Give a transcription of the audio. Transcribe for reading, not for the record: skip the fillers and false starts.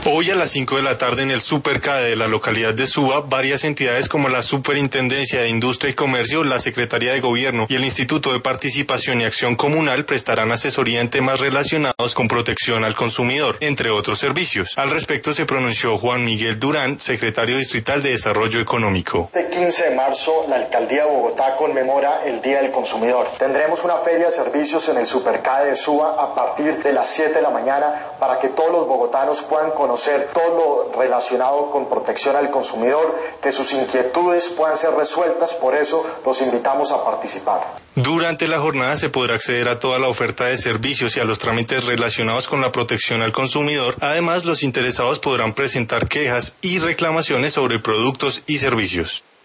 Hoy a las 5 de la tarde en el Supercade de la localidad de Suba, varias entidades como la Superintendencia de Industria y Comercio, la Secretaría de Gobierno y el Instituto de Participación y Acción Comunal prestarán asesoría en temas relacionados con protección al consumidor, entre otros servicios. Al respecto se pronunció Juan Miguel Durán, secretario distrital de Desarrollo Económico. Este 15 de marzo, la Alcaldía de Bogotá conmemora el Día del Consumidor. Tendremos una feria de servicios en el Supercade de Suba a partir de las 7 de la mañana para que todos los bogotanos puedan conocer todo lo relacionado con protección al consumidor, que sus inquietudes puedan ser resueltas, por eso los invitamos a participar. Durante la jornada se podrá acceder a toda la oferta de servicios y a los trámites relacionados con la protección al consumidor. Además, los interesados podrán presentar quejas y reclamaciones sobre productos y servicios.